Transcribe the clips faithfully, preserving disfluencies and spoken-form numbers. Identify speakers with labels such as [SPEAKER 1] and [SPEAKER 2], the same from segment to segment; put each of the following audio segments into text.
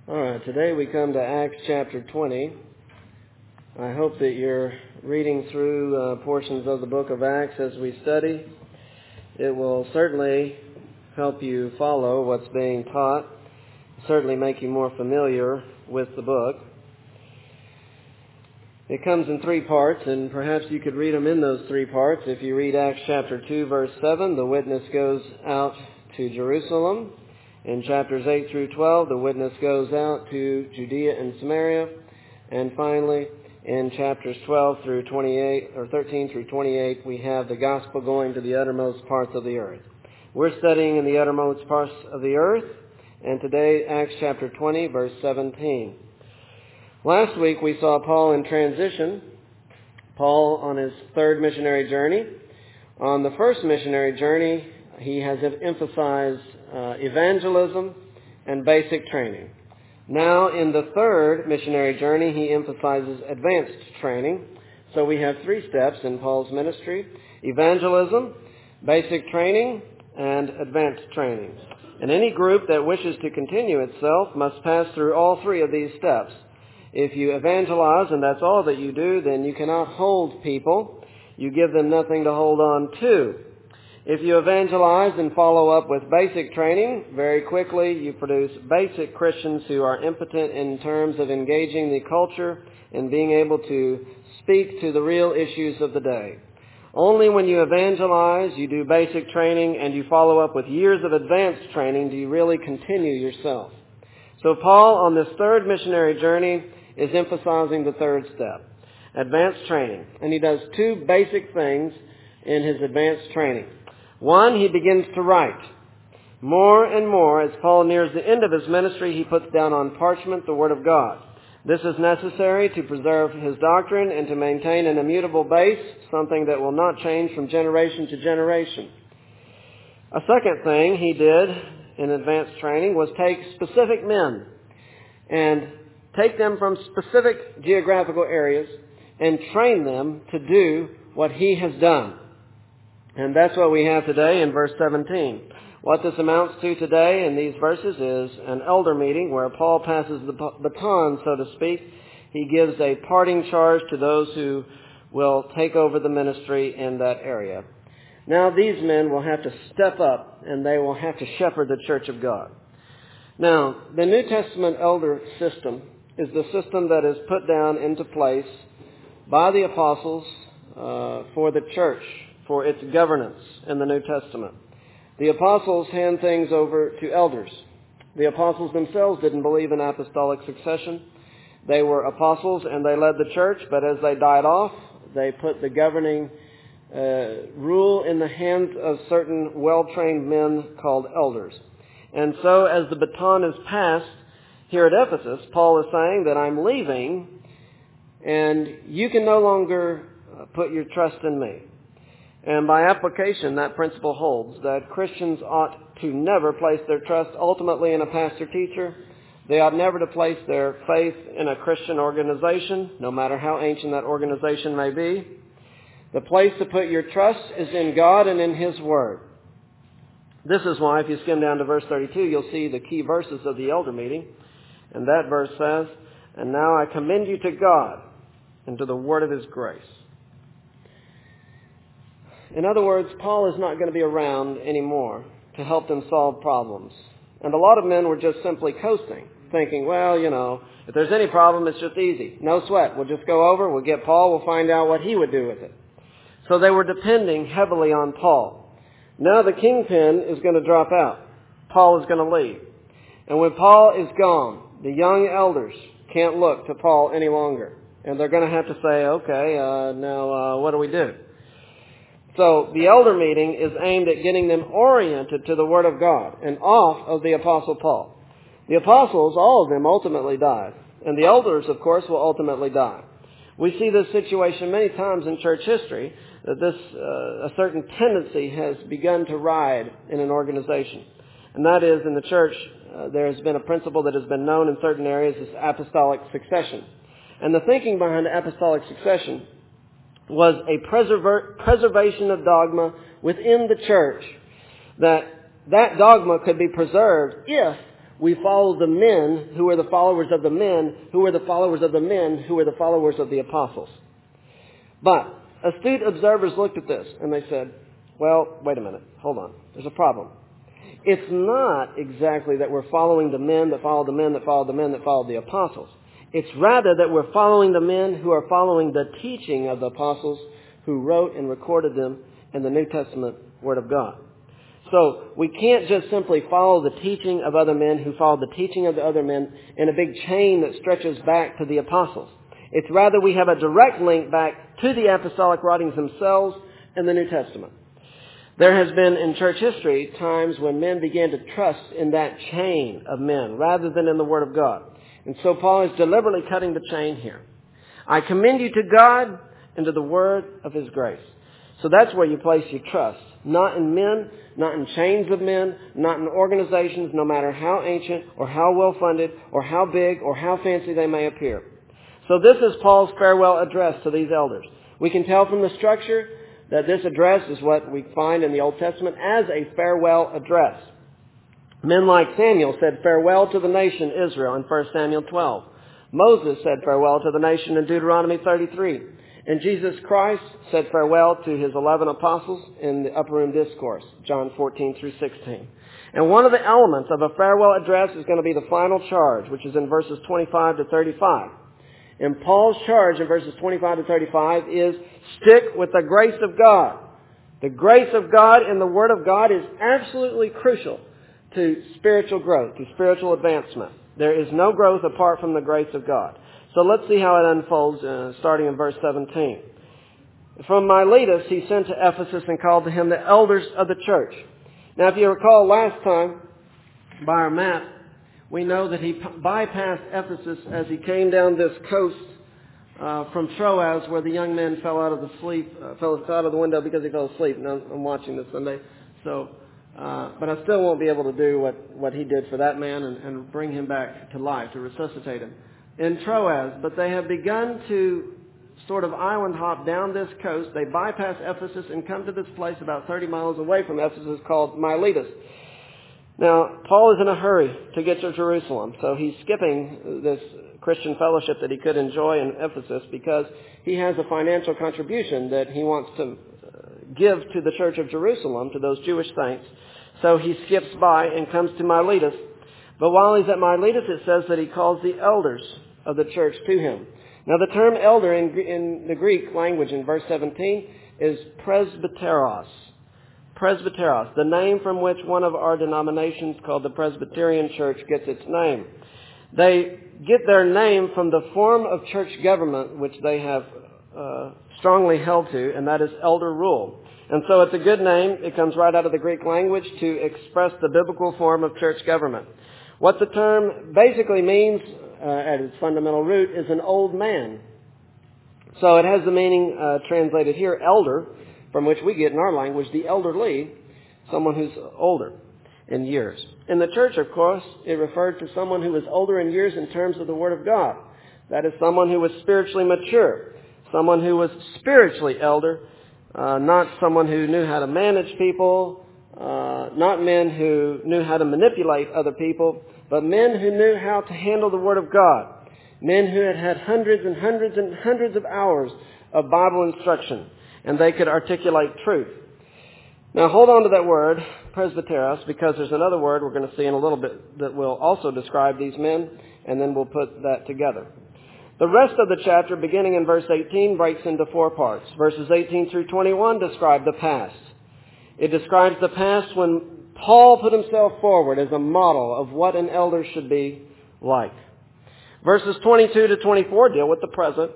[SPEAKER 1] All right, today we come to Acts chapter twenty. I hope that you're reading through uh, portions of the book of Acts as we study. It will certainly help you follow what's being taught, certainly make you more familiar with the book. It comes in three parts, and perhaps you could read them in those three parts. If you read Acts chapter two, verse seven, the witness goes out to Jerusalem. In chapters eight through twelve, the witness goes out to Judea and Samaria. And finally, in chapters twelve through twenty-eight, or thirteen through twenty-eight, we have the gospel going to the uttermost parts of the earth. We're studying in the uttermost parts of the earth, and today, Acts chapter twenty, verse seventeen. Last week, we saw Paul in transition, Paul on his third missionary journey. On the first missionary journey, he has emphasized uh, evangelism and basic training. Now, in the third missionary journey, he emphasizes advanced training. So we have three steps in Paul's ministry: evangelism, basic training, and advanced training. And any group that wishes to continue itself must pass through all three of these steps. If you evangelize and that's all that you do, then you cannot hold people. You give them nothing to hold on to. If you evangelize and follow up with basic training, very quickly you produce basic Christians who are impotent in terms of engaging the culture and being able to speak to the real issues of the day. Only when you evangelize, you do basic training, and you follow up with years of advanced training do you really continue yourself. So Paul, on this third missionary journey, is emphasizing the third step, advanced training. And he does two basic things in his advanced training. One, he begins to write. More and more, as Paul nears the end of his ministry, he puts down on parchment the Word of God. This is necessary to preserve his doctrine and to maintain an immutable base, something that will not change from generation to generation. A second thing he did in advanced training was take specific men and take them from specific geographical areas and train them to do what he has done. And that's what we have today in verse seventeen. What this amounts to today in these verses is an elder meeting where Paul passes the baton, so to speak. He gives a parting charge to those who will take over the ministry in that area. Now these men will have to step up and they will have to shepherd the church of God. Now, the New Testament elder system is the system that is put down into place by the apostles uh, for the church, for its governance in the New Testament. The apostles hand things over to elders. The apostles themselves didn't believe in apostolic succession. They were apostles and they led the church, but as they died off, they put the governing uh, rule in the hands of certain well-trained men called elders. And so as the baton is passed here at Ephesus, Paul is saying that I'm leaving and you can no longer put your trust in me. And by application, that principle holds that Christians ought to never place their trust ultimately in a pastor-teacher. They ought never to place their faith in a Christian organization, no matter how ancient that organization may be. The place to put your trust is in God and in His Word. This is why, if you skim down to verse thirty-two, you'll see the key verses of the elder meeting. And that verse says, "And now I commend you to God and to the word of His grace." In other words, Paul is not going to be around anymore to help them solve problems. And a lot of men were just simply coasting, thinking, well, you know, if there's any problem, it's just easy. No sweat. We'll just go over, we'll get Paul, we'll find out what he would do with it. So they were depending heavily on Paul. Now the kingpin is going to drop out. Paul is going to leave. And when Paul is gone, the young elders can't look to Paul any longer. And they're going to have to say, okay, uh, now uh, what do we do? So the elder meeting is aimed at getting them oriented to the Word of God and off of the Apostle Paul. The apostles, all of them, ultimately died. And the elders, of course, will ultimately die. We see this situation many times in church history, that this uh, a certain tendency has begun to ride in an organization. And that is, in the church, uh, there has been a principle that has been known in certain areas as apostolic succession. And the thinking behind apostolic succession was a preserver, preservation of dogma within the church, that that dogma could be preserved if We follow the men who are the followers of the men who are the followers of the men who are the followers of the apostles. But astute observers looked at this and they said, well, wait a minute, hold on, there's a problem. It's not exactly that we're following the men that follow the men that follow the men that follow the apostles. It's rather that we're following the men who are following the teaching of the apostles who wrote and recorded them in the New Testament Word of God. So we can't just simply follow the teaching of other men who follow the teaching of the other men in a big chain that stretches back to the apostles. It's rather we have a direct link back to the apostolic writings themselves in the New Testament. There has been in church history times when men began to trust in that chain of men rather than in the Word of God. And so Paul is deliberately cutting the chain here. I commend you to God and to the Word of His grace. So that's where you place your trust. Not in men, not in chains of men, not in organizations, no matter how ancient or how well-funded or how big or how fancy they may appear. So this is Paul's farewell address to these elders. We can tell from the structure that this address is what we find in the Old Testament as a farewell address. Men like Samuel said farewell to the nation Israel in First Samuel twelve. Moses said farewell to the nation in Deuteronomy thirty-three. And Jesus Christ said farewell to His eleven apostles in the Upper Room Discourse, John fourteen through sixteen. And one of the elements of a farewell address is going to be the final charge, which is in verses twenty-five to thirty-five. And Paul's charge in verses twenty-five to thirty-five is stick with the grace of God. The grace of God and the Word of God is absolutely crucial to spiritual growth, to spiritual advancement. There is no growth apart from the grace of God. So let's see how it unfolds, uh, starting in verse seventeen. From Miletus he sent to Ephesus and called to him the elders of the church. Now if you recall last time, by our map, we know that he bypassed Ephesus as he came down this coast uh, from Troas, where the young man fell out of the sleep, uh, fell out of the window because he fell asleep. Now I'm watching this Sunday, so uh, but I still won't be able to do what, what he did for that man and, and bring him back to life, to resuscitate him in Troas. But they have begun to sort of island hop down this coast. They bypass Ephesus and come to this place about thirty miles away from Ephesus called Miletus. Now, Paul is in a hurry to get to Jerusalem, so he's skipping this Christian fellowship that he could enjoy in Ephesus because he has a financial contribution that he wants to give to the church of Jerusalem, to those Jewish saints. So he skips by and comes to Miletus. But while he's at Miletus, it says that he calls the elders of the church to him. Now, the term elder in, in the Greek language in verse seventeen is presbyteros. Presbyteros, the name from which one of our denominations called the Presbyterian Church gets its name. They get their name from the form of church government which they have uh, strongly held to, and that is elder rule. And so it's a good name. It comes right out of the Greek language to express the biblical form of church government. What the term basically means uh, at its fundamental root is an old man. So it has the meaning uh, translated here, elder, from which we get in our language the elderly, someone who's older in years. In the church, of course, it referred to someone who was older in years in terms of the Word of God. That is someone who was spiritually mature, someone who was spiritually elder, uh, not someone who knew how to manage people, uh, not men who knew how to manipulate other people, but men who knew how to handle the Word of God, men who had had hundreds and hundreds and hundreds of hours of Bible instruction, and they could articulate truth. Now hold on to that word, presbyteros, because there's another word we're going to see in a little bit that will also describe these men, and then we'll put that together. The rest of the chapter, beginning in verse eighteen, breaks into four parts. Verses eighteen through twenty-one describe the past. It describes the past when Paul put himself forward as a model of what an elder should be like. Verses twenty-two to twenty-four deal with the present.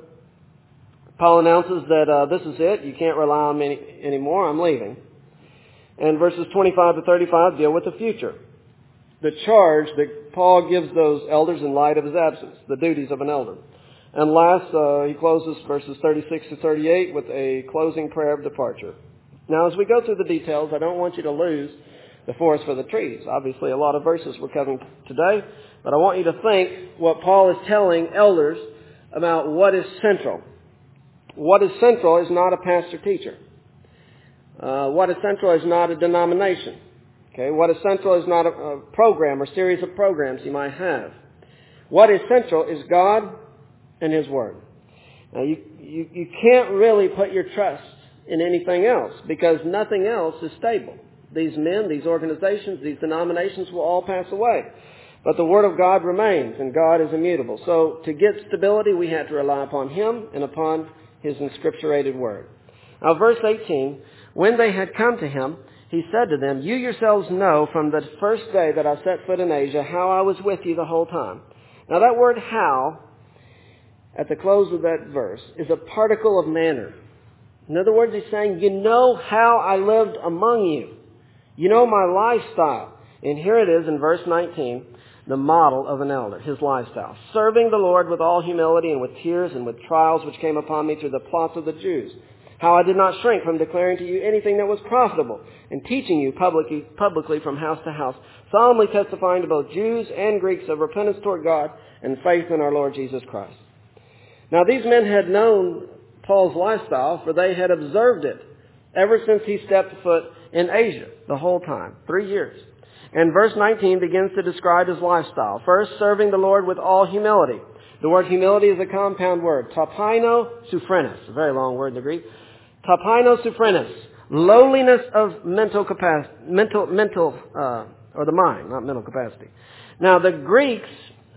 [SPEAKER 1] Paul announces that uh, this is it. You can't rely on me anymore. I'm leaving. And verses twenty-five to thirty-five deal with the future. The charge that Paul gives those elders in light of his absence, the duties of an elder. And last, uh, he closes verses thirty-six to thirty-eight with a closing prayer of departure. Now, as we go through the details, I don't want you to lose the forest for the trees. Obviously, a lot of verses we're covering today, but I want you to think what Paul is telling elders about what is central. What is central is not a pastor-teacher. Uh, what is central is not a denomination. Okay, what is central is not a, a program or series of programs you might have. What is central is God and His Word. Now, you, you, you can't really put your trust in anything else because nothing else is stable. These men, these organizations, these denominations will all pass away. But the Word of God remains, and God is immutable. So to get stability, we have to rely upon Him and upon His inscripturated Word. Now, verse eighteen, when they had come to Him, He said to them, you yourselves know from the first day that I set foot in Asia how I was with you the whole time. Now, that word how, at the close of that verse, is a particle of manner. In other words, He's saying, you know how I lived among you. You know my lifestyle. And here it is in verse nineteen, the model of an elder, his lifestyle. Serving the Lord with all humility and with tears and with trials which came upon me through the plots of the Jews. How I did not shrink from declaring to you anything that was profitable and teaching you publicly, publicly from house to house, solemnly testifying to both Jews and Greeks of repentance toward God and faith in our Lord Jesus Christ. Now these men had known Paul's lifestyle, for they had observed it ever since he stepped foot in Asia, the whole time, three years. And verse nineteen begins to describe his lifestyle. First, serving the Lord with all humility. The word humility is a compound word. Tapaino suphrenes, a very long word in the Greek. Tapaino suphrenes, lowliness of mental capacity, mental, mental, uh, or the mind, not mental capacity. Now, the Greeks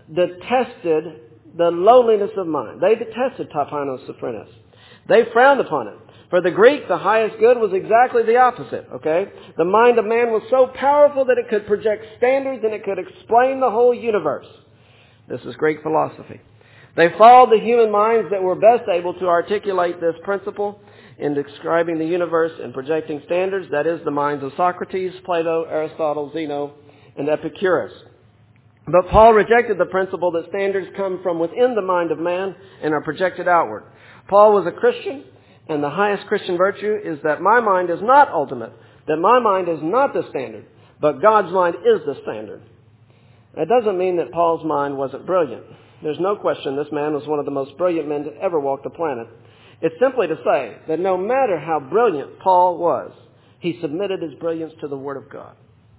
[SPEAKER 1] detested the lowliness of mind. They detested tapaino suphrenes. They frowned upon it. For the Greek, the highest good was exactly the opposite, okay? The mind of man was so powerful that it could project standards and it could explain the whole universe. This is Greek philosophy. They followed the human minds that were best able to articulate this principle in describing the universe and projecting standards. That is, the minds of Socrates, Plato, Aristotle, Zeno, and Epicurus. But Paul rejected the principle that standards come from within the mind of man and are projected outward. Paul was a Christian, and the highest Christian virtue is that my mind is not ultimate, that my mind is not the standard, but God's mind is the standard. That doesn't mean that Paul's mind wasn't brilliant. There's no question this man was one of the most brilliant men to ever walk the planet. It's simply to say that no matter how brilliant Paul was, he submitted his brilliance to the Word of God.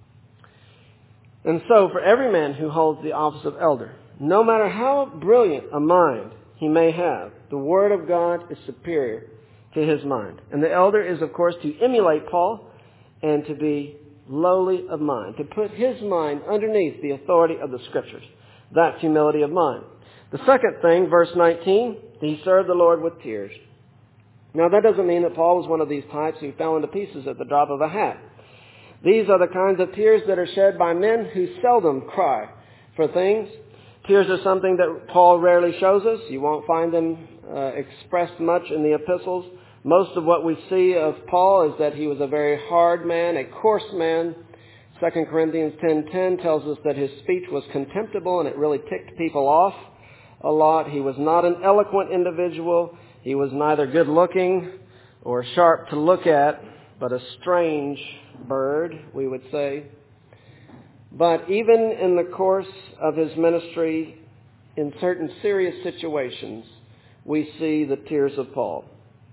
[SPEAKER 1] And so, for every man who holds the office of elder, no matter how brilliant a mind he may have, the Word of God is superior to his mind. And the elder is, of course, to emulate Paul and to be lowly of mind, to put his mind underneath the authority of the Scriptures. That's humility of mind. The second thing, verse nineteen, he served the Lord with tears. Now, that doesn't mean that Paul was one of these types who fell into pieces at the drop of a hat. These are the kinds of tears that are shed by men who seldom cry for things. Tears are something that Paul rarely shows us. You won't find them uh, expressed much in the epistles. Most of what we see of Paul is that he was a very hard man, a coarse man. Second Corinthians ten ten tells us that his speech was contemptible and it really ticked people off a lot. He was not an eloquent individual. He was neither good looking or sharp to look at, but a strange bird, we would say. But even in the course of his ministry, in certain serious situations, we see the tears of Paul.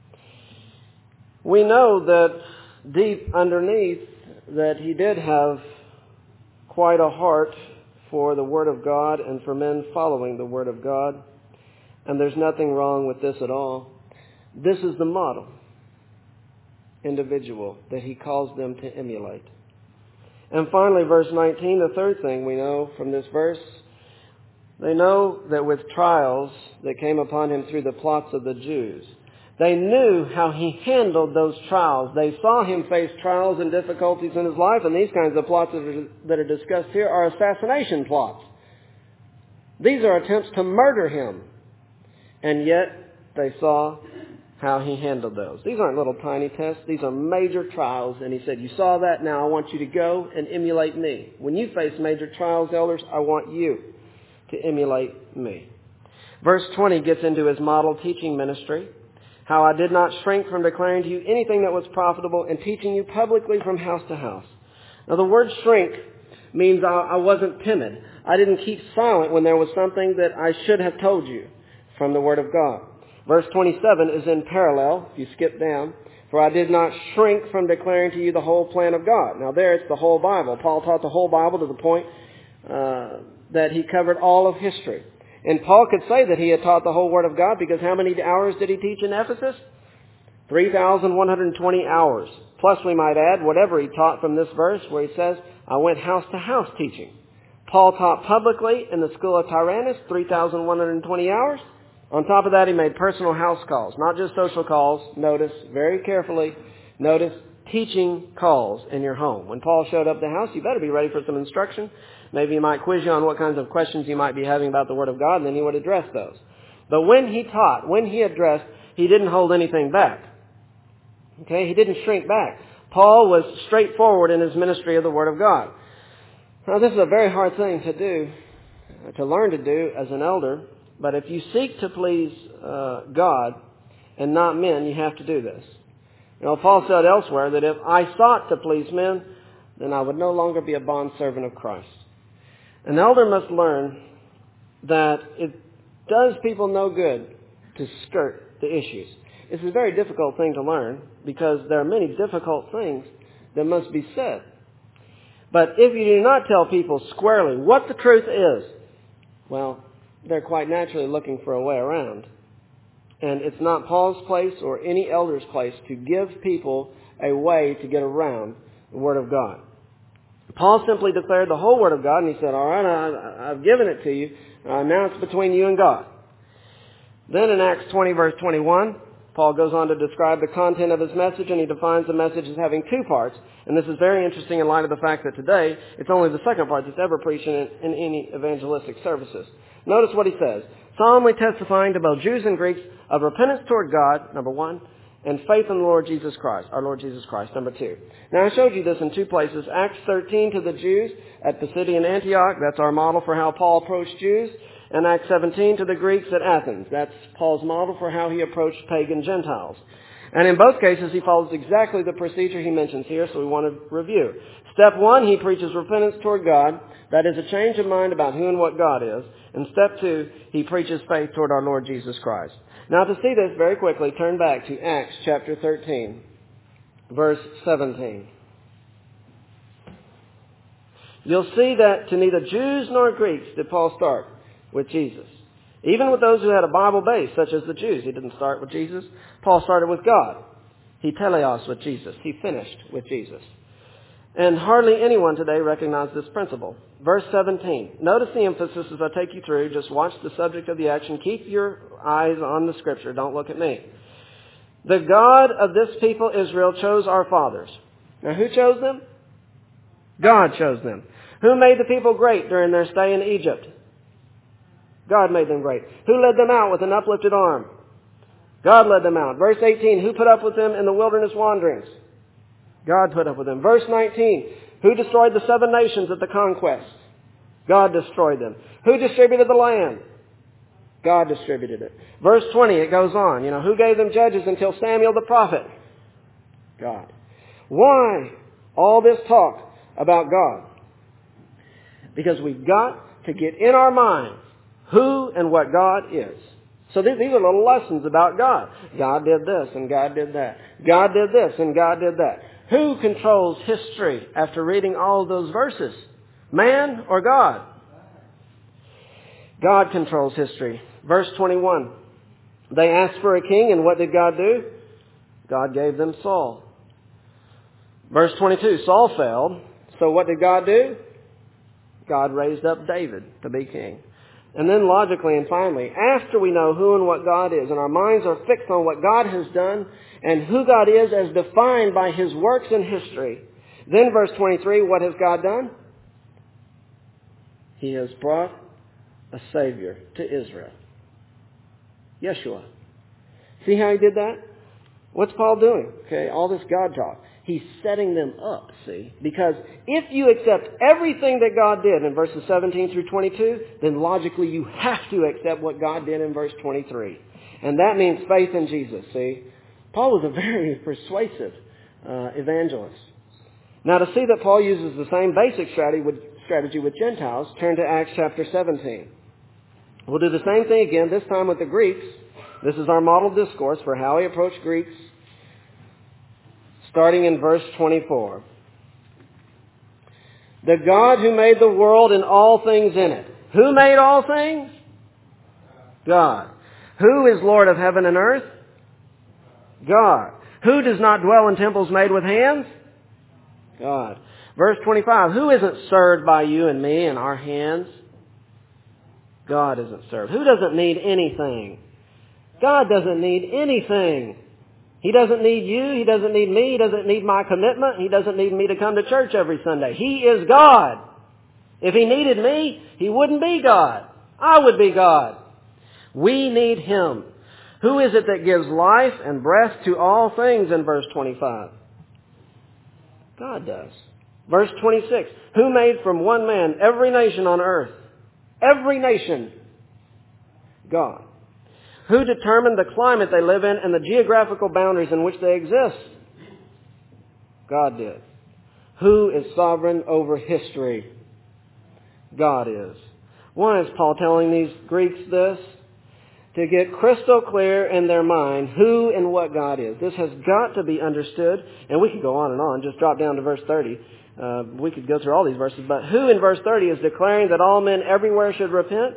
[SPEAKER 1] We know that deep underneath that he did have quite a heart for the Word of God and for men following the Word of God. And there's nothing wrong with this at all. This is the model individual that he calls them to emulate. And finally, verse nineteen, the third thing we know from this verse, they know that with trials that came upon him through the plots of the Jews, they knew how he handled those trials. They saw him face trials and difficulties in his life, and these kinds of plots that are discussed here are assassination plots. These are attempts to murder him. And yet, they saw how he handled those. These aren't little tiny tests. These are major trials. And he said, you saw that, now I want you to go and emulate me. When you face major trials, elders, I want you to emulate me. Verse twenty gets into his model teaching ministry. How I did not shrink from declaring to you anything that was profitable and teaching you publicly from house to house. Now the word shrink means I, I wasn't timid. I didn't keep silent when there was something that I should have told you from the Word of God. Verse twenty-seven is in parallel, if you skip down. For I did not shrink from declaring to you the whole plan of God. Now there it's the whole Bible. Paul taught the whole Bible to the point uh, that he covered all of history. And Paul could say that he had taught the whole Word of God because how many hours did he teach in Ephesus? three thousand one hundred twenty hours. Plus we might add whatever he taught from this verse where he says, I went house to house teaching. Paul taught publicly in the school of Tyrannus, three thousand one hundred twenty hours. On top of that, he made personal house calls, not just social calls. Notice, very carefully, notice teaching calls in your home. When Paul showed up at the house, you better be ready for some instruction. Maybe he might quiz you on what kinds of questions you might be having about the Word of God, and then he would address those. But when he taught, when he addressed, he didn't hold anything back. Okay, he didn't shrink back. Paul was straightforward in his ministry of the Word of God. Now, this is a very hard thing to do, to learn to do as an elder. But if you seek to please uh, God and not men, you have to do this. You know, Paul said elsewhere that if I sought to please men, then I would no longer be a bondservant of Christ. An elder must learn that it does people no good to skirt the issues. It's a very difficult thing to learn because there are many difficult things that must be said. But if you do not tell people squarely what the truth is, well, they're quite naturally looking for a way around. And it's not Paul's place or any elder's place to give people a way to get around the Word of God. Paul simply declared the whole Word of God, and he said, all right, I, I've given it to you. Uh, now it's between you and God. Then in Acts twenty, verse twenty-one, Paul goes on to describe the content of his message, and he defines the message as having two parts. And this is very interesting in light of the fact that today it's only the second part that's ever preached in, in any evangelistic services. Notice what he says. Solemnly testifying to both Jews and Greeks of repentance toward God, number one, and faith in the Lord Jesus Christ, our Lord Jesus Christ, number two. Now I showed you this in two places. Acts thirteen to the Jews at Pisidian Antioch. That's our model for how Paul approached Jews. And Acts seventeen to the Greeks at Athens. That's Paul's model for how he approached pagan Gentiles. And in both cases, he follows exactly the procedure he mentions here, so we want to review. Step one, he preaches repentance toward God. That is a change of mind about who and what God is. And step two, he preaches faith toward our Lord Jesus Christ. Now to see this very quickly, turn back to Acts chapter thirteen, verse seventeen. You'll see that to neither Jews nor Greeks did Paul start with Jesus. Even with those who had a Bible base, such as the Jews, he didn't start with Jesus. Paul started with God. He teleos with Jesus. He finished with Jesus. And hardly anyone today recognizes this principle. Verse seventeen. Notice the emphasis as I take you through. Just watch the subject of the action. Keep your eyes on the Scripture. Don't look at me. The God of this people, Israel, chose our fathers. Now, who chose them? God chose them. Who made the people great during their stay in Egypt? God made them great. Who led them out with an uplifted arm? God led them out. Verse eighteen, who put up with them in the wilderness wanderings? God put up with them. Verse nineteen, who destroyed the seven nations at the conquest? God destroyed them. Who distributed the land? God distributed it. Verse twenty, it goes on. You know, who gave them judges until Samuel the prophet? God. Why all this talk about God? Because we've got to get in our minds who and what God is. So these, these are little lessons about God. God did this and God did that. God did this and God did that. Who controls history after reading all of those verses? Man or God? God controls history. Verse twenty-one. They asked for a king, and what did God do? God gave them Saul. Verse twenty-two. Saul failed. So what did God do? God raised up David to be king. And then logically and finally, after we know who and what God is, and our minds are fixed on what God has done and who God is as defined by His works in history, then verse twenty-three, what has God done? He has brought a Savior to Israel. Yeshua. See how He did that? What's Paul doing? Okay, all this God talk. He's setting them up, see? Because if you accept everything that God did in verses seventeen through twenty-two, then logically you have to accept what God did in verse twenty-three. And that means faith in Jesus, see? Paul was a very persuasive uh, evangelist. Now to see that Paul uses the same basic strategy with, strategy with Gentiles, turn to Acts chapter seventeen. We'll do the same thing again, this time with the Greeks. This is our model discourse for how he approached Greeks, starting in verse twenty-four. The God who made the world and all things in it. Who made all things? God. Who is Lord of heaven and earth? God. Who does not dwell in temples made with hands? God. Verse twenty-five. Who isn't served by you and me in our hands? God isn't served. Who doesn't need anything? God doesn't need anything. He doesn't need you. He doesn't need me. He doesn't need my commitment. He doesn't need me to come to church every Sunday. He is God. If He needed me, He wouldn't be God. I would be God. We need Him. Who is it that gives life and breath to all things in verse twenty-five? God does. Verse twenty-six. Who made from one man every nation on earth? Every nation. God. Who determined the climate they live in and the geographical boundaries in which they exist? God did. Who is sovereign over history? God is. Why is Paul telling these Greeks this? To get crystal clear in their mind who and what God is. This has got to be understood, and we could go on and on. Just drop down to verse thirty. Uh, we could go through all these verses, but who in verse thirty is declaring that all men everywhere should repent?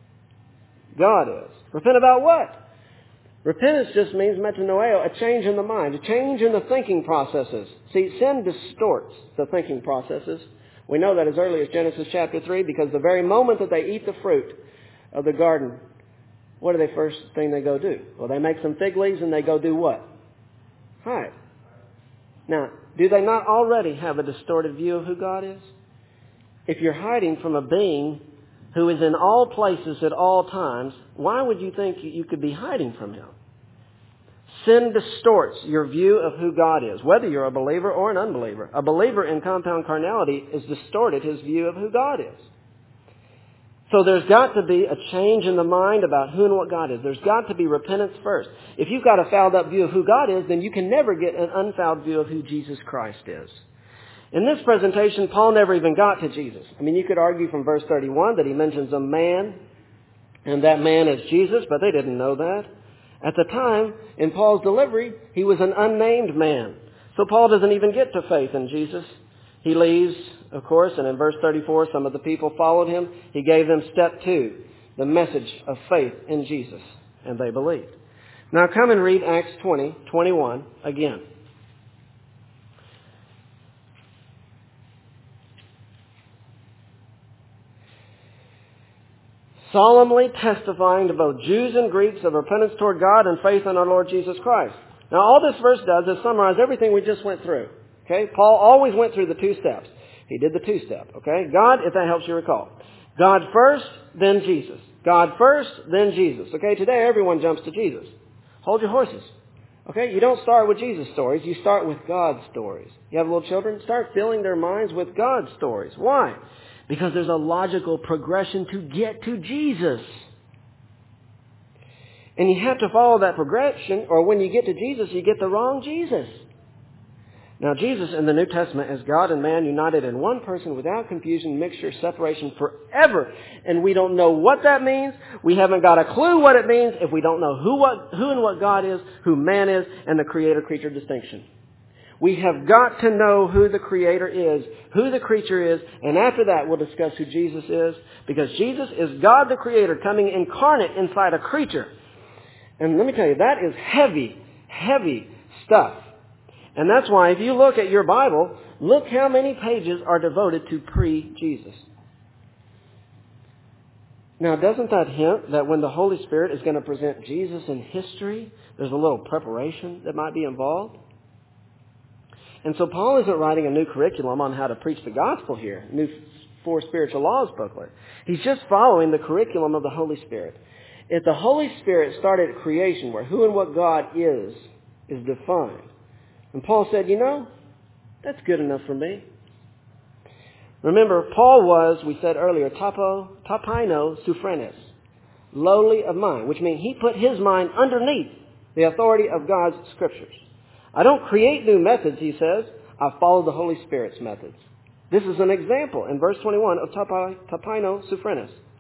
[SPEAKER 1] God is. Repent about what? Repentance just means metanoeo, a change in the mind, a change in the thinking processes. See, sin distorts the thinking processes. We know that as early as Genesis chapter three, because the very moment that they eat the fruit of the garden, what are the first thing they go do? Well, they make some fig leaves and they go do what? Hide. Now, do they not already have a distorted view of who God is? If you're hiding from a being who is in all places at all times, why would you think you could be hiding from Him? Sin distorts your view of who God is, whether you're a believer or an unbeliever. A believer in compound carnality has distorted his view of who God is. So there's got to be a change in the mind about who and what God is. There's got to be repentance first. If you've got a fouled up view of who God is, then you can never get an unfouled view of who Jesus Christ is. In this presentation, Paul never even got to Jesus. I mean, you could argue from verse thirty-one that he mentions a man, and that man is Jesus, but they didn't know that. At the time, in Paul's delivery, he was an unnamed man. So Paul doesn't even get to faith in Jesus. He leaves, of course, and in verse thirty-four, some of the people followed him. He gave them step two, the message of faith in Jesus, and they believed. Now come and read Acts twenty, twenty-one again. Solemnly testifying to both Jews and Greeks of repentance toward God and faith in our Lord Jesus Christ. Now all this verse does is summarize everything we just went through. Okay? Paul always went through the two steps. He did the two-step. Okay? God, if that helps you recall. God first, then Jesus. God first, then Jesus. Okay? Today everyone jumps to Jesus. Hold your horses. Okay? You don't start with Jesus' stories. You start with God's stories. You have little children? Start filling their minds with God's stories. Why? Because there's a logical progression to get to Jesus. And you have to follow that progression, or when you get to Jesus, you get the wrong Jesus. Now, Jesus in the New Testament is God and man united in one person without confusion, mixture, separation forever. And we don't know what that means. We haven't got a clue what it means if we don't know who, what, who and what God is, who man is, and the creator-creature distinction. We have got to know who the Creator is, who the creature is, and after that we'll discuss who Jesus is, because Jesus is God the Creator coming incarnate inside a creature. And let me tell you, that is heavy, heavy stuff. And that's why if you look at your Bible, look how many pages are devoted to pre-Jesus. Now, doesn't that hint that when the Holy Spirit is going to present Jesus in history, there's a little preparation that might be involved? And so Paul isn't writing a new curriculum on how to preach the gospel here, new Four Spiritual Laws booklet. He's just following the curriculum of the Holy Spirit. If the Holy Spirit started at creation, where who and what God is, is defined, and Paul said, you know, that's good enough for me. Remember, Paul was, we said earlier, tapo, tapaino suphrenes, lowly of mind, which means he put his mind underneath the authority of God's Scriptures. I don't create new methods, he says. I follow the Holy Spirit's methods. This is an example in verse twenty-one of tapaino suphrenes.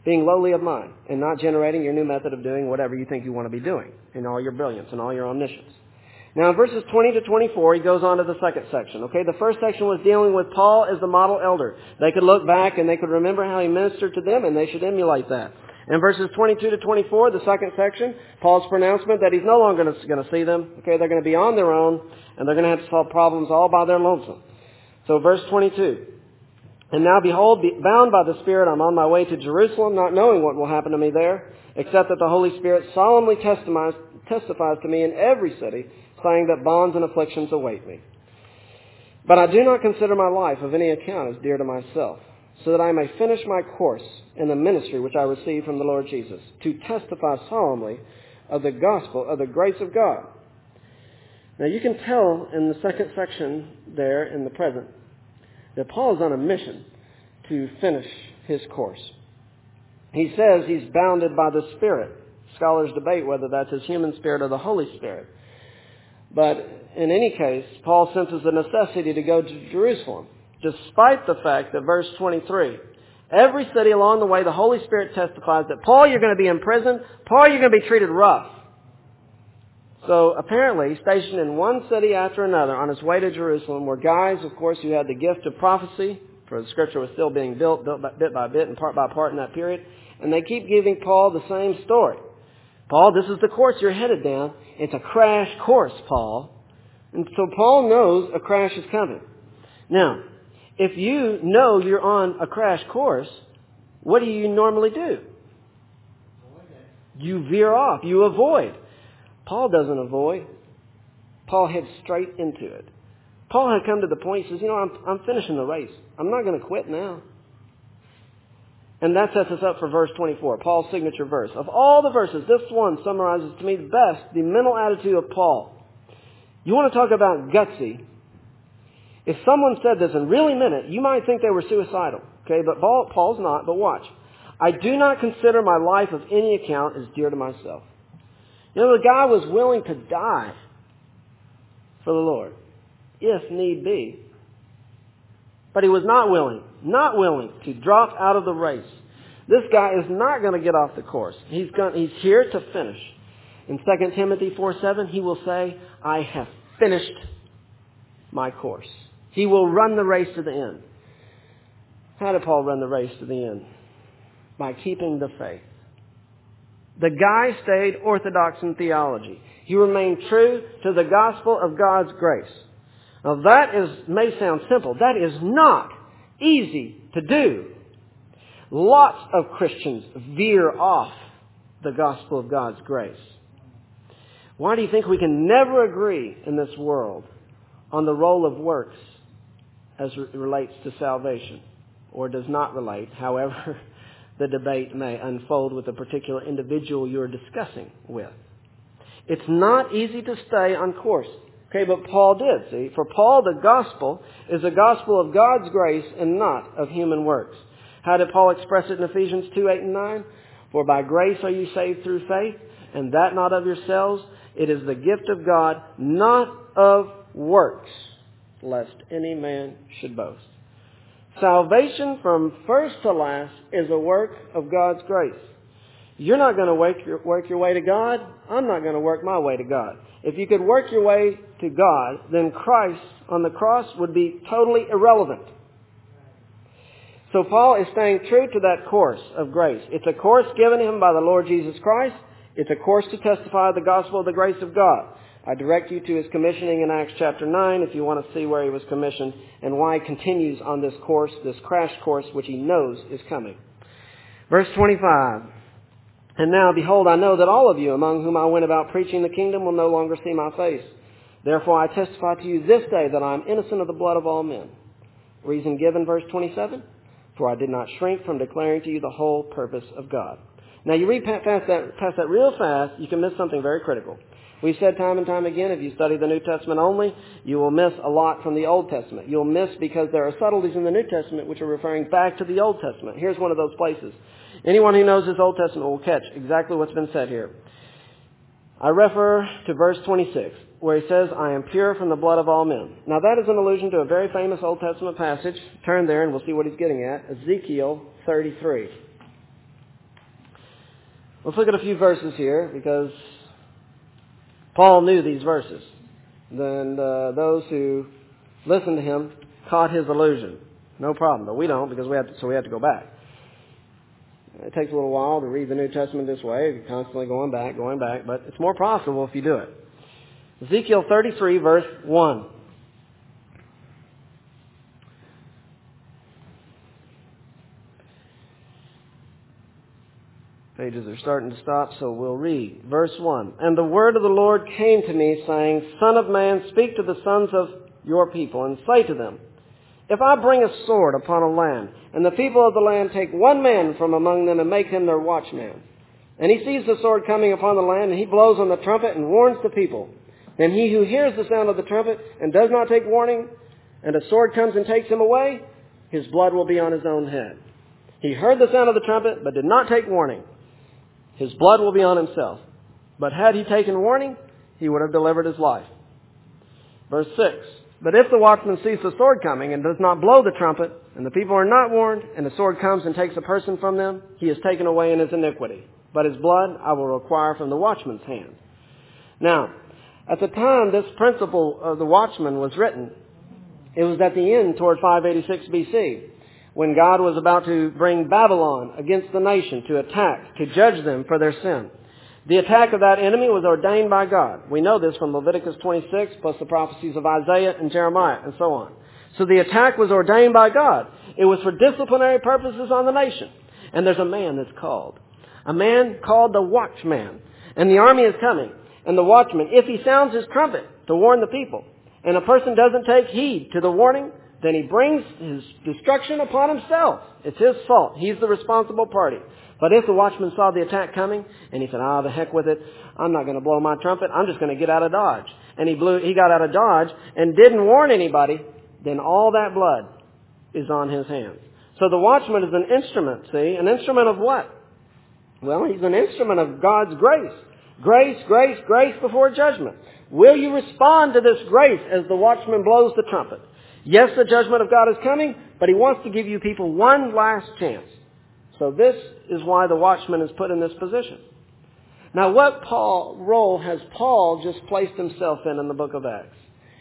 [SPEAKER 1] being lowly of mind, and not generating your new method of doing whatever you think you want to be doing in all your brilliance and all your omniscience. Now in verses twenty to twenty-four, he goes on to the second section. Okay, the first section was dealing with Paul as the model elder. They could look back and they could remember how he ministered to them, and they should emulate that. In verses twenty-two to twenty-four, the second section, Paul's pronouncement that he's no longer going to see them. Okay, they're going to be on their own, and they're going to have to solve problems all by their lonesome. So verse twenty-two. And now behold, bound by the Spirit, I'm on my way to Jerusalem, not knowing what will happen to me there, except that the Holy Spirit solemnly testifies, testifies to me in every city, saying that bonds and afflictions await me. But I do not consider my life of any account as dear to myself, so that I may finish my course in the ministry which I received from the Lord Jesus, to testify solemnly of the gospel of the grace of God. Now you can tell in the second section there in the present that Paul is on a mission to finish his course. He says he's bounded by the Spirit. Scholars debate whether that's his human spirit or the Holy Spirit. But in any case, Paul senses the necessity to go to Jerusalem, despite the fact that verse twenty-three, every city along the way, the Holy Spirit testifies that, Paul, you're going to be in prison. Paul, you're going to be treated rough. So apparently, stationed in one city after another on his way to Jerusalem were guys, of course, who had the gift of prophecy, for the Scripture was still being built, built by, bit by bit and part by part in that period. And they keep giving Paul the same story. Paul, this is the course you're headed down. It's a crash course, Paul. And so Paul knows a crash is coming. Now, if you know you're on a crash course, what do you normally do? You veer off. You avoid. Paul doesn't avoid. Paul heads straight into it. Paul had come to the point, he says, you know, I'm, I'm finishing the race. I'm not going to quit now. And that sets us up for verse twenty-four, Paul's signature verse. Of all the verses, this one summarizes to me the best the mental attitude of Paul. You want to talk about gutsy? If someone said this and really meant it, you might think they were suicidal. Okay, but Paul, Paul's not, but watch. I do not consider my life of any account as dear to myself. You know, the guy was willing to die for the Lord, if need be. But he was not willing, not willing to drop out of the race. This guy is not going to get off the course. He's going, he's here to finish. In Second Timothy four seven, he will say, I have finished my course. He will run the race to the end. How did Paul run the race to the end? By keeping the faith. The guy stayed orthodox in theology. He remained true to the gospel of God's grace. Now that is, may sound simple. That is not easy to do. Lots of Christians veer off the gospel of God's grace. Why do you think we can never agree in this world on the role of works as it relates to salvation, or does not relate, however the debate may unfold with a particular individual you're discussing with? It's not easy to stay on course. Okay, but Paul did, see. For Paul, the gospel is a gospel of God's grace and not of human works. How did Paul express it in Ephesians two, eight and nine? For by grace are you saved through faith, and that not of yourselves. It is the gift of God, not of works, lest any man should boast. Salvation from first to last is a work of God's grace. You're not going to work your, work your way to God. I'm not going to work my way to God. If you could work your way to God, then Christ on the cross would be totally irrelevant. So Paul is staying true to that course of grace. It's a course given him by the Lord Jesus Christ. It's a course to testify the gospel of the grace of God. I direct you to his commissioning in Acts chapter nine if you want to see where he was commissioned and why he continues on this course, this crash course, which he knows is coming. Verse twenty-five. And now, behold, I know that all of you among whom I went about preaching the kingdom will no longer see my face. Therefore I testify to you this day that I am innocent of the blood of all men. Reason given, verse twenty-seven. For I did not shrink from declaring to you the whole purpose of God. Now you read past that, past that real fast, you can miss something very critical. We've said time and time again, if you study the New Testament only, you will miss a lot from the Old Testament. You'll miss because there are subtleties in the New Testament which are referring back to the Old Testament. Here's one of those places. Anyone who knows his Old Testament will catch exactly what's been said here. I refer to verse twenty-six, where he says, I am pure from the blood of all men. Now that is an allusion to a very famous Old Testament passage. Turn there and we'll see what he's getting at. Ezekiel thirty-three. Let's look at a few verses here because Paul knew these verses. Then uh, those who listened to him caught his allusion. No problem, but we don't because we have to, so we have to go back. It takes a little while to read the New Testament this way. You're constantly going back, going back, but it's more profitable if you do it. Ezekiel thirty-three, verse one. Pages are starting to stop, so we'll read. Verse one. And the word of the Lord came to me, saying, Son of man, speak to the sons of your people, and say to them, If I bring a sword upon a land, and the people of the land take one man from among them and make him their watchman, and he sees the sword coming upon the land, and he blows on the trumpet and warns the people, then he who hears the sound of the trumpet and does not take warning, and a sword comes and takes him away, his blood will be on his own head. He heard the sound of the trumpet, but did not take warning. His blood will be on himself. But had he taken warning, he would have delivered his life. Verse six. But if the watchman sees the sword coming and does not blow the trumpet, and the people are not warned, and the sword comes and takes a person from them, he is taken away in his iniquity. But his blood I will require from the watchman's hand. Now, at the time this principle of the watchman was written, it was at the end toward five eighty-six B C, when God was about to bring Babylon against the nation to attack, to judge them for their sin. The attack of that enemy was ordained by God. We know this from Leviticus twenty-six, plus the prophecies of Isaiah and Jeremiah, and so on. So the attack was ordained by God. It was for disciplinary purposes on the nation. And there's a man that's called. A man called the watchman. And the army is coming. And the watchman, if he sounds his trumpet to warn the people, and a person doesn't take heed to the warning, then he brings his destruction upon himself. It's his fault. He's the responsible party. But if the watchman saw the attack coming, and he said, ah, the heck with it, I'm not going to blow my trumpet, I'm just going to get out of Dodge. And he blew, he got out of Dodge and didn't warn anybody, then all that blood is on his hands. So the watchman is an instrument, see? An instrument of what? Well, he's an instrument of God's grace. Grace, grace, grace before judgment. Will you respond to this grace as the watchman blows the trumpet? Yes, the judgment of God is coming, but he wants to give you people one last chance. So this is why the watchman is put in this position. Now, what Paul, role has Paul just placed himself in in the book of Acts?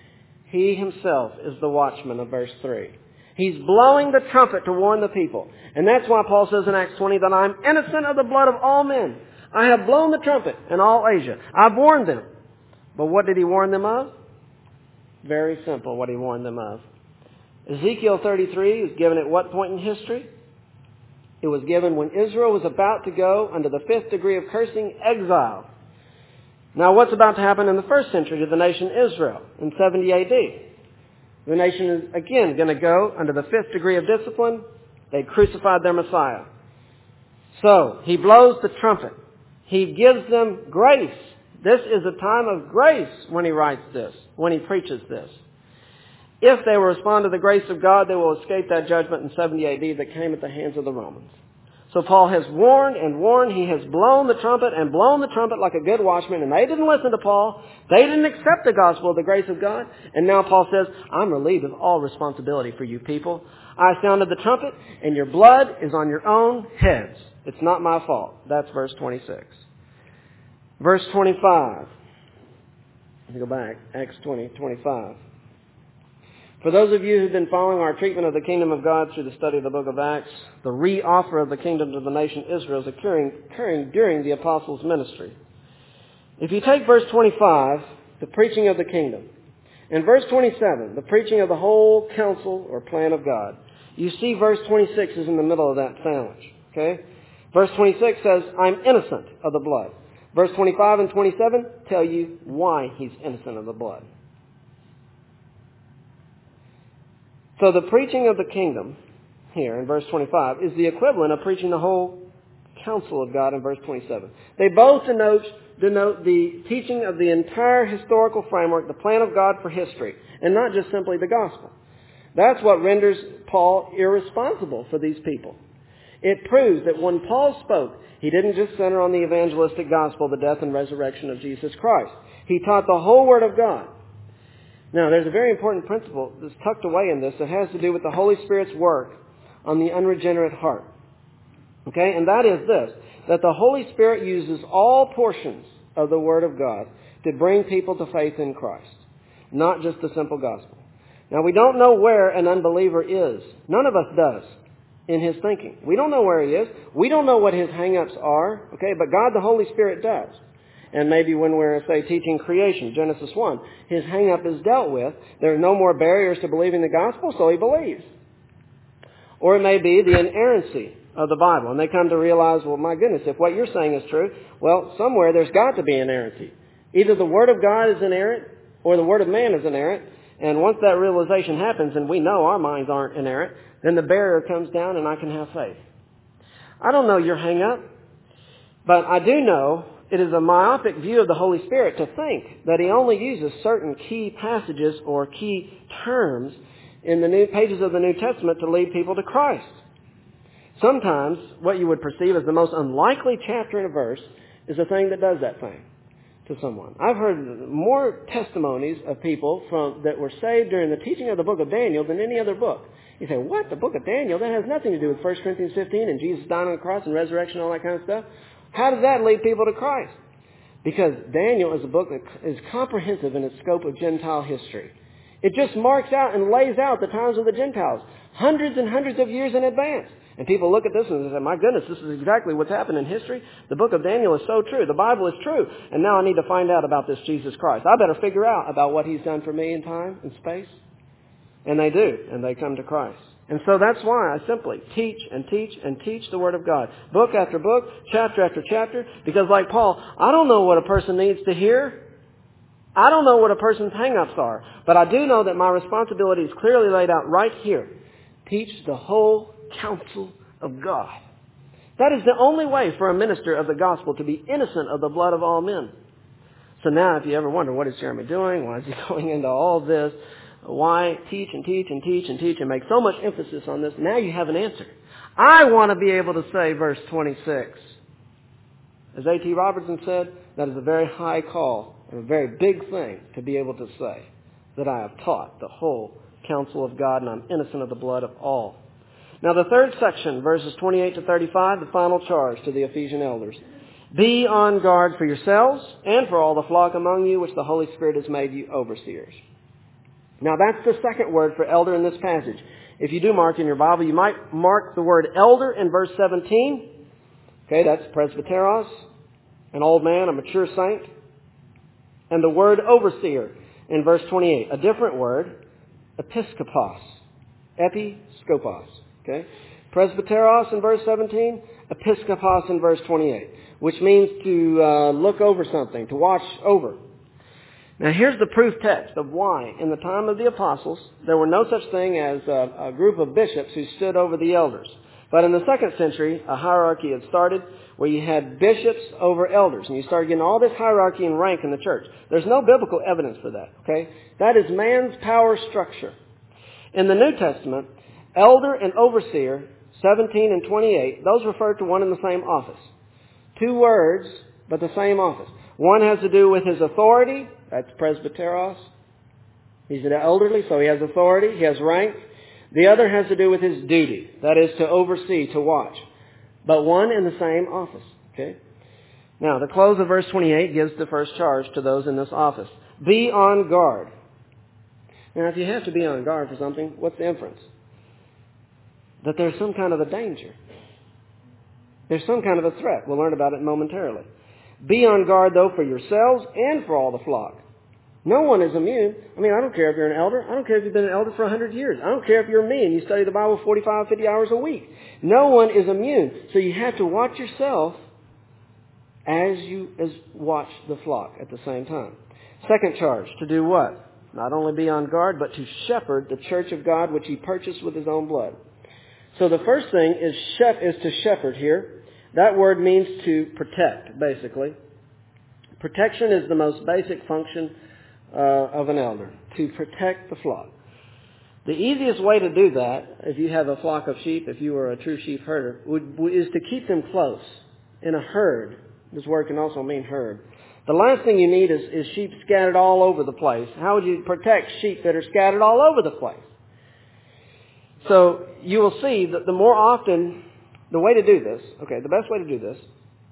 [SPEAKER 1] He himself is the watchman of verse three. He's blowing the trumpet to warn the people. And that's why Paul says in Acts twenty that I'm innocent of the blood of all men. I have blown the trumpet in all Asia. I've warned them. But what did he warn them of? Very simple what he warned them of. Ezekiel thirty-three was given at what point in history? It was given when Israel was about to go under the fifth degree of cursing, exile. Now what's about to happen in the first century to the nation Israel in seventy A D? The nation is again going to go under the fifth degree of discipline. They crucified their Messiah. So he blows the trumpet. He gives them grace. This is a time of grace when he writes this, when he preaches this. If they will respond to the grace of God, they will escape that judgment in seventy A D that came at the hands of the Romans. So Paul has warned and warned. He has blown the trumpet and blown the trumpet like a good watchman. And they didn't listen to Paul. They didn't accept the gospel of the grace of God. And now Paul says, I'm relieved of all responsibility for you people. I sounded the trumpet and your blood is on your own heads. It's not my fault. That's verse twenty-six. Verse twenty-five. Let me go back. Acts twenty, twenty-five. For those of you who've been following our treatment of the kingdom of God through the study of the book of Acts, the re-offer of the kingdom to the nation Israel is occurring, occurring during the apostles' ministry. If you take verse twenty-five, the preaching of the kingdom, and verse twenty-seven, the preaching of the whole counsel or plan of God, you see verse twenty-six is in the middle of that sandwich. Okay? Verse twenty-six says, I'm innocent of the blood. Verse twenty-five and twenty-seven tell you why he's innocent of the blood. So the preaching of the kingdom here in verse twenty-five is the equivalent of preaching the whole counsel of God in verse twenty-seven. They both denote, denote the teaching of the entire historical framework, the plan of God for history, and not just simply the gospel. That's what renders Paul irresponsible for these people. It proves that when Paul spoke, he didn't just center on the evangelistic gospel, the death and resurrection of Jesus Christ. He taught the whole Word of God. Now, there's a very important principle that's tucked away in this that has to do with the Holy Spirit's work on the unregenerate heart. Okay? And that is this, that the Holy Spirit uses all portions of the Word of God to bring people to faith in Christ, not just the simple gospel. Now, we don't know where an unbeliever is. None of us does in his thinking. We don't know where he is. We don't know what his hang-ups are, okay? But God, the Holy Spirit, does. And maybe when we're, say, teaching creation, Genesis one, his hang-up is dealt with. There are no more barriers to believing the gospel, so he believes. Or it may be the inerrancy of the Bible. And they come to realize, well, my goodness, if what you're saying is true, well, somewhere there's got to be inerrancy. Either the Word of God is inerrant or the Word of man is inerrant. And once that realization happens, and we know our minds aren't inerrant, then the barrier comes down and I can have faith. I don't know your hang-up, but I do know it is a myopic view of the Holy Spirit to think that He only uses certain key passages or key terms in the new pages of the New Testament to lead people to Christ. Sometimes what you would perceive as the most unlikely chapter in a verse is the thing that does that thing to someone. I've heard more testimonies of people from that were saved during the teaching of the book of Daniel than any other book. You say, what? The book of Daniel? That has nothing to do with First Corinthians fifteen and Jesus dying on the cross and resurrection and all that kind of stuff. How does that lead people to Christ? Because Daniel is a book that is comprehensive in its scope of Gentile history. It just marks out and lays out the times of the Gentiles, hundreds and hundreds of years in advance. And people look at this and say, my goodness, this is exactly what's happened in history. The book of Daniel is so true. The Bible is true. And now I need to find out about this Jesus Christ. I better figure out about what He's done for me in time and space. And they do. And they come to Christ. And so that's why I simply teach and teach and teach the Word of God. Book after book, chapter after chapter. Because like Paul, I don't know what a person needs to hear. I don't know what a person's hang-ups are. But I do know that my responsibility is clearly laid out right here. Teach the whole counsel of God. That is the only way for a minister of the gospel to be innocent of the blood of all men. So now if you ever wonder, what is Jeremy doing? Why is he going into all this? Why teach and teach and teach and teach and make so much emphasis on this? Now you have an answer. I want to be able to say verse twenty-six. As A T Robertson said, that is a very high call and a very big thing to be able to say that I have taught the whole counsel of God and I'm innocent of the blood of all. Now the third section, verses twenty-eight to thirty-five, the final charge to the Ephesian elders. Be on guard for yourselves and for all the flock among you, which the Holy Spirit has made you overseers. Now that's the second word for elder in this passage. If you do mark in your Bible, you might mark the word elder in verse seventeen. Okay, that's presbyteros, an old man, a mature saint. And the word overseer in verse twenty-eight, a different word, episkopos, episkopos. Okay, presbyteros in verse seventeen, episkopos in verse twenty-eight, which means to uh, look over something, to watch over. Now here's the proof text of why in the time of the apostles there were no such thing as a, a group of bishops who stood over the elders. But in the second century, a hierarchy had started where you had bishops over elders. And you started getting all this hierarchy and rank in the church. There's no biblical evidence for that. Okay, that is man's power structure. In the New Testament, elder and overseer, seventeen and twenty-eight, those refer to one and the same office. Two words, but the same office. One has to do with his authority. That's presbyteros. He's an elderly, so he has authority. He has rank. The other has to do with his duty. That is to oversee, to watch. But one in the same office. Okay. Now, the close of verse twenty-eight gives the first charge to those in this office. Be on guard. Now, if you have to be on guard for something, what's the inference? That there's some kind of a danger. There's some kind of a threat. We'll learn about it momentarily. Be on guard, though, for yourselves and for all the flock. No one is immune. I mean, I don't care if you're an elder. I don't care if you've been an elder for a hundred years. I don't care if you're me and you study the Bible forty-five, fifty hours a week. No one is immune. So you have to watch yourself as you as watch the flock at the same time. Second charge, to do what? Not only be on guard, but to shepherd the church of God, which He purchased with His own blood. So the first thing is shep- is to shepherd here. That word means to protect, basically. Protection is the most basic function uh, of an elder, to protect the flock. The easiest way to do that, if you have a flock of sheep, if you were a true sheep herder, would, is to keep them close in a herd. This word can also mean herd. The last thing you need is, is sheep scattered all over the place. How would you protect sheep that are scattered all over the place? So you will see that the more often, the way to do this, okay, the best way to do this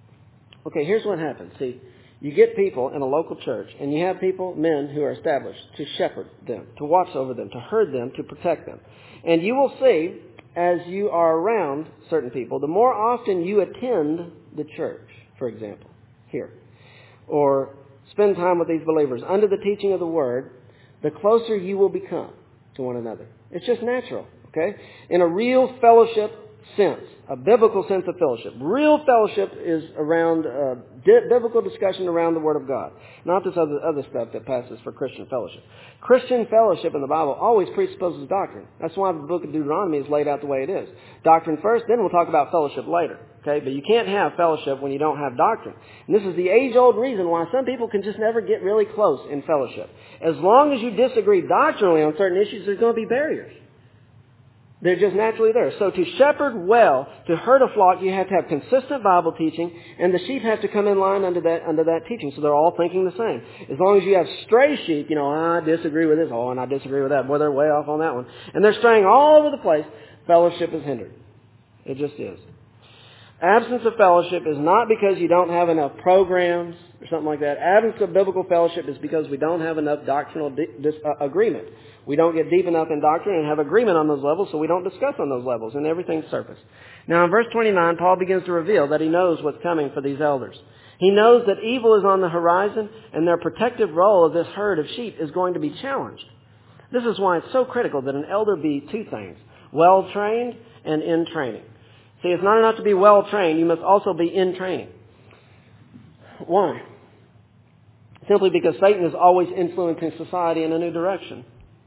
[SPEAKER 1] Okay, here's what happens. See, you get people in a local church, and you have people, men, who are established to shepherd them, to watch over them, to herd them, to protect them. And you will see, as you are around certain people, the more often you attend the church, for example, here, or spend time with these believers under the teaching of the Word, the closer you will become to one another. It's just natural, okay? In a real fellowship sense, a biblical sense of fellowship. Real fellowship is around uh, di- biblical discussion around the Word of God, not this other other stuff that passes for Christian fellowship. Christian fellowship in the Bible always presupposes doctrine. That's why the book of Deuteronomy is laid out the way it is. Doctrine first, then we'll talk about fellowship later. Okay, but you can't have fellowship when you don't have doctrine. And this is the age-old reason why some people can just never get really close in fellowship. As long as you disagree doctrinally on certain issues, there's going to be barriers. They're just naturally there. So to shepherd well, to herd a flock, you have to have consistent Bible teaching, and the sheep have to come in line under that under that teaching, so they're all thinking the same. As long as you have stray sheep, you know, I disagree with this, oh, and I disagree with that. Boy, they're way off on that one. And they're straying all over the place. Fellowship is hindered. It just is. Absence of fellowship is not because you don't have enough programs or something like that. Absence of biblical fellowship is because we don't have enough doctrinal di- dis- uh, agreement. We don't get deep enough in doctrine and have agreement on those levels, so we don't discuss on those levels, and everything's surface. Now, in verse twenty-nine, Paul begins to reveal that he knows what's coming for these elders. He knows that evil is on the horizon, and their protective role of this herd of sheep is going to be challenged. This is why it's so critical that an elder be two things: well-trained and in training. See, it's not enough to be well-trained. You must also be in training. Why? Simply because Satan is always influencing society in a new direction.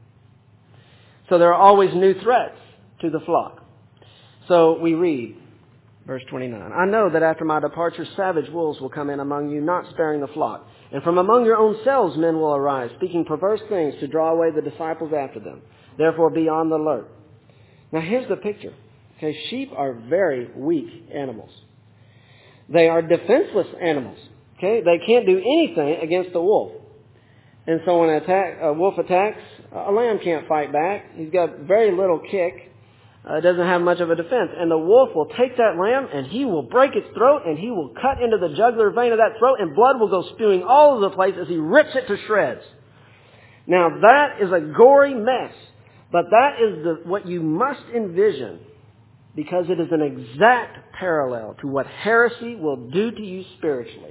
[SPEAKER 1] So there are always new threats to the flock. So we read, verse twenty-nine, I know that after my departure savage wolves will come in among you, not sparing the flock. And from among your own selves men will arise, speaking perverse things to draw away the disciples after them. Therefore be on the alert. Now here's the picture. Okay, sheep are very weak animals. They are defenseless animals. Okay, they can't do anything against a wolf. And so when an attack, a wolf attacks, a lamb can't fight back. He's got very little kick. Uh, doesn't have much of a defense. And the wolf will take that lamb and he will break its throat and he will cut into the jugular vein of that throat and blood will go spewing all over the place as he rips it to shreds. Now that is a gory mess. But that is the, what you must envision, because it is an exact parallel to what heresy will do to you spiritually.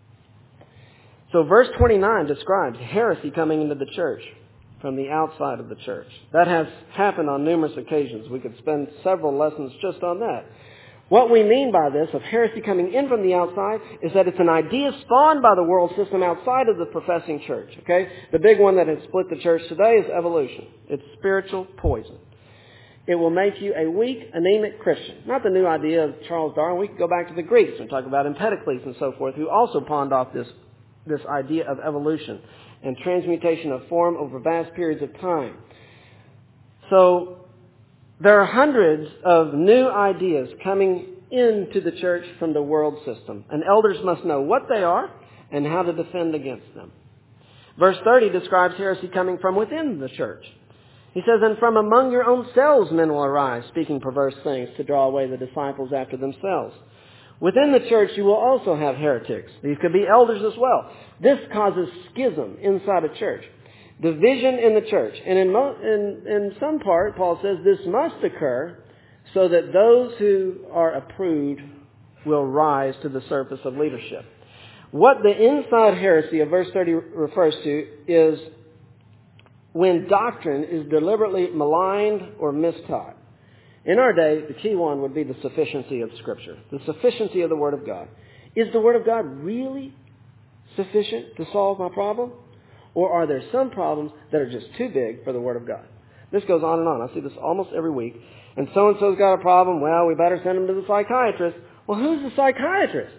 [SPEAKER 1] So verse twenty-nine describes heresy coming into the church from the outside of the church. That has happened on numerous occasions. We could spend several lessons just on that. What we mean by this, of heresy coming in from the outside, is that it's an idea spawned by the world system outside of the professing church. Okay? The big one that has split the church today is evolution. It's spiritual poison. It will make you a weak, anemic Christian. Not the new idea of Charles Darwin. We could go back to the Greeks and talk about Empedocles and so forth, who also pawned off this, this idea of evolution and transmutation of form over vast periods of time. So there are hundreds of new ideas coming into the church from the world system, and elders must know what they are and how to defend against them. Verse thirty describes heresy coming from within the church. He says, and from among your own selves men will arise, speaking perverse things to draw away the disciples after themselves. Within the church you will also have heretics. These could be elders as well. This causes schism inside a church. Division in the church. And in, mo- in, in some part, Paul says, this must occur so that those who are approved will rise to the surface of leadership. What the inside heresy of verse thirty refers to is when doctrine is deliberately maligned or mistaught. In our day, the key one would be the sufficiency of Scripture, the sufficiency of the Word of God. Is the Word of God really sufficient to solve my problem? Or are there some problems that are just too big for the Word of God? This goes on and on. I see this almost every week. And so-and-so's got a problem. Well, we better send him to the psychiatrist. Well, who's the psychiatrist?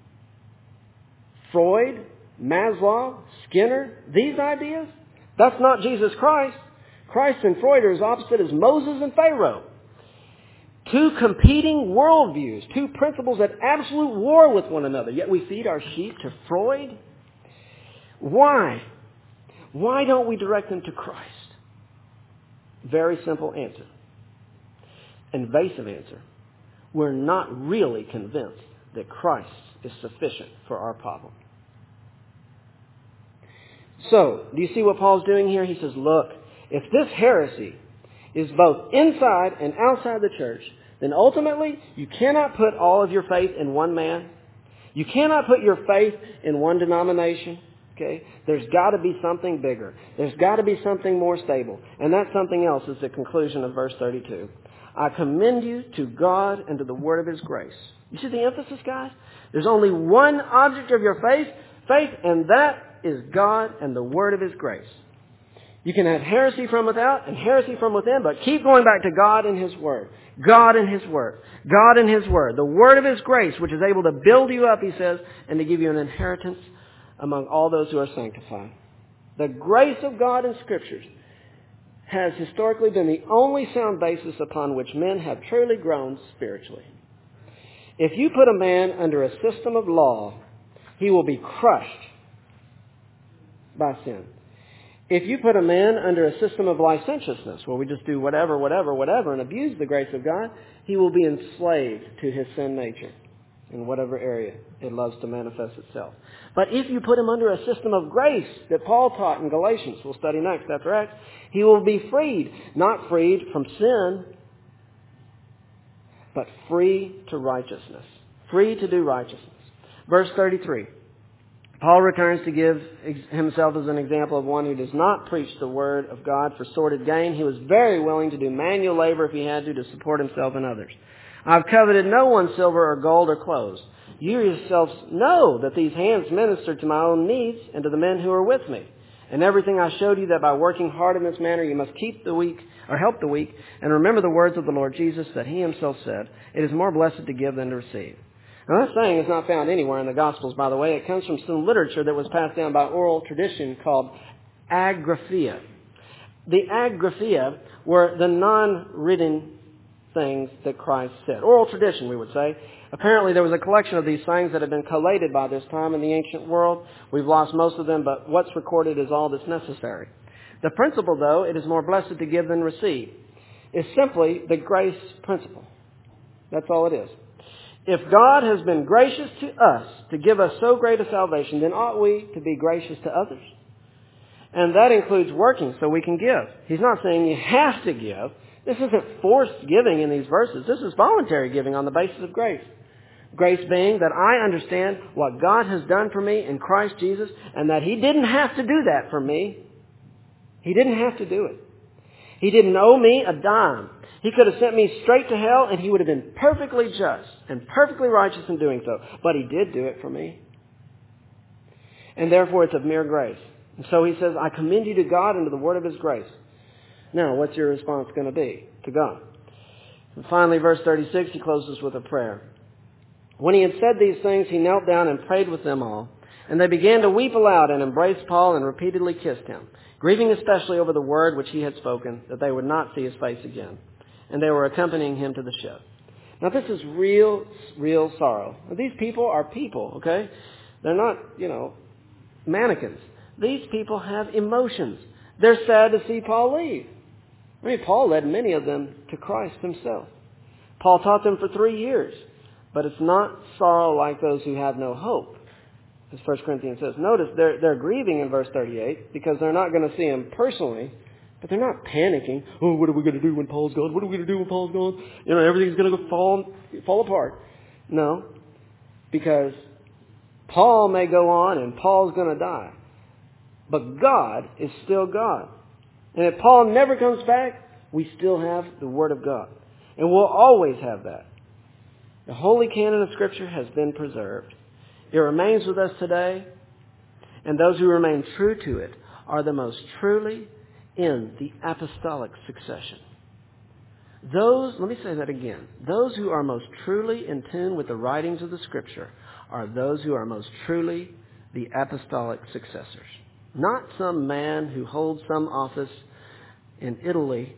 [SPEAKER 1] Freud, Maslow, Skinner, these ideas? That's not Jesus Christ. Christ and Freud are as opposite as Moses and Pharaoh. Two competing worldviews, two principles at absolute war with one another, yet we feed our sheep to Freud? Why? Why don't we direct them to Christ? Very simple answer. Invasive answer. We're not really convinced that Christ's is sufficient for our problem. So, do you see what Paul's doing here? He says, look, if this heresy is both inside and outside the church, then ultimately you cannot put all of your faith in one man. You cannot put your faith in one denomination. Okay? There's got to be something bigger. There's got to be something more stable. And that something else is the conclusion of verse thirty-two. I commend you to God and to the word of His grace. You see the emphasis, guys? There's only one object of your faith, faith, and that is God and the word of His grace. You can have heresy from without and heresy from within, but keep going back to God and His word. God and His word. God and His word. The word of His grace, which is able to build you up, he says, and to give you an inheritance among all those who are sanctified. The grace of God in Scriptures has historically been the only sound basis upon which men have truly grown spiritually. If you put a man under a system of law, he will be crushed by sin. If you put a man under a system of licentiousness, where we just do whatever, whatever, whatever, and abuse the grace of God, he will be enslaved to his sin nature in whatever area it loves to manifest itself. But if you put him under a system of grace that Paul taught in Galatians, we'll study next after Acts, he will be freed, not freed from sin, but free to righteousness. Free to do righteousness. Verse thirty-three. Paul returns to give himself as an example of one who does not preach the word of God for sordid gain. He was very willing to do manual labor if he had to to support himself and others. I've coveted no one's silver or gold or clothes. You yourselves know that these hands ministered to my own needs and to the men who are with me. And everything I showed you that by working hard in this manner you must keep the weak or help the weak, and remember the words of the Lord Jesus that He Himself said, it is more blessed to give than to receive. Now that saying is not found anywhere in the Gospels, by the way. It comes from some literature that was passed down by oral tradition called agraphia. The agraphia were the non-written things that Christ said. Oral tradition, we would say. Apparently there was a collection of these sayings that had been collated by this time in the ancient world. We've lost most of them, but what's recorded is all that's necessary. The principle, though, it is more blessed to give than receive, is simply the grace principle. That's all it is. If God has been gracious to us to give us so great a salvation, then ought we to be gracious to others? And that includes working so we can give. He's not saying you have to give. This isn't forced giving in these verses. This is voluntary giving on the basis of grace. Grace being that I understand what God has done for me in Christ Jesus and that He didn't have to do that for me. He didn't have to do it. He didn't owe me a dime. He could have sent me straight to hell and He would have been perfectly just and perfectly righteous in doing so. But He did do it for me. And therefore it's of mere grace. And so He says, I commend you to God and to the word of His grace. Now, what's your response going to be to God? And finally, verse thirty-six, he closes with a prayer. When he had said these things, he knelt down and prayed with them all. And they began to weep aloud and embraced Paul and repeatedly kissed him, grieving especially over the word which he had spoken, that they would not see his face again. And they were accompanying him to the ship. Now, this is real, real sorrow. Now, these people are people, okay? They're not, you know, mannequins. These people have emotions. They're sad to see Paul leave. I mean, Paul led many of them to Christ himself. Paul taught them for three years. But it's not sorrow like those who have no hope, as First Corinthians says. Notice they're, they're grieving in verse thirty-eight because they're not going to see him personally, but they're not panicking. Oh, what are we going to do when Paul's gone? What are we going to do when Paul's gone? You know, everything's going to go fall, fall apart. No, because Paul may go on and Paul's going to die. But God is still God. And if Paul never comes back, we still have the Word of God. And we'll always have that. The holy canon of Scripture has been preserved. It remains with us today. And those who remain true to it are the most truly in the apostolic succession. Those, let me say that again. Those who are most truly in tune with the writings of the Scripture are those who are most truly the apostolic successors. Not some man who holds some office in Italy,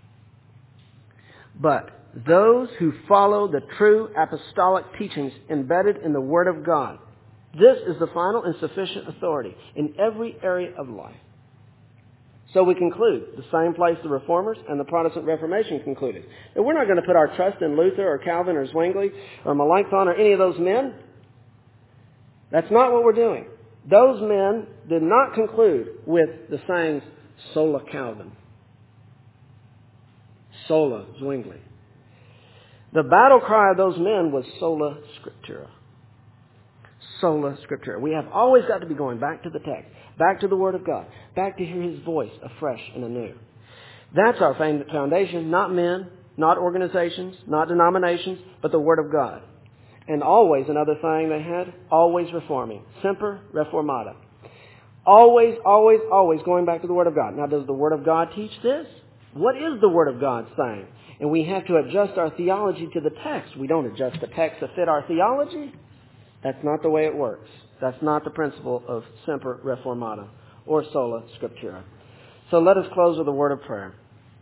[SPEAKER 1] but those who follow the true apostolic teachings embedded in the Word of God. This is the final and sufficient authority in every area of life. So we conclude, the same place the Reformers and the Protestant Reformation concluded, that we're not going to put our trust in Luther or Calvin or Zwingli or Melanchthon or any of those men. That's not what we're doing. Those men did not conclude with the sayings, sola Calvin, sola Zwingli. The battle cry of those men was sola Scriptura. Sola Scriptura. We have always got to be going back to the text, back to the Word of God, back to hear His voice afresh and anew. That's our foundation, not men, not organizations, not denominations, but the Word of God. And always, another thing they had, always reforming. Semper reformata. Always, always, always going back to the Word of God. Now, does the Word of God teach this? What is the Word of God saying? And we have to adjust our theology to the text. We don't adjust the text to fit our theology. That's not the way it works. That's not the principle of semper reformata or sola scriptura. So let us close with a word of prayer.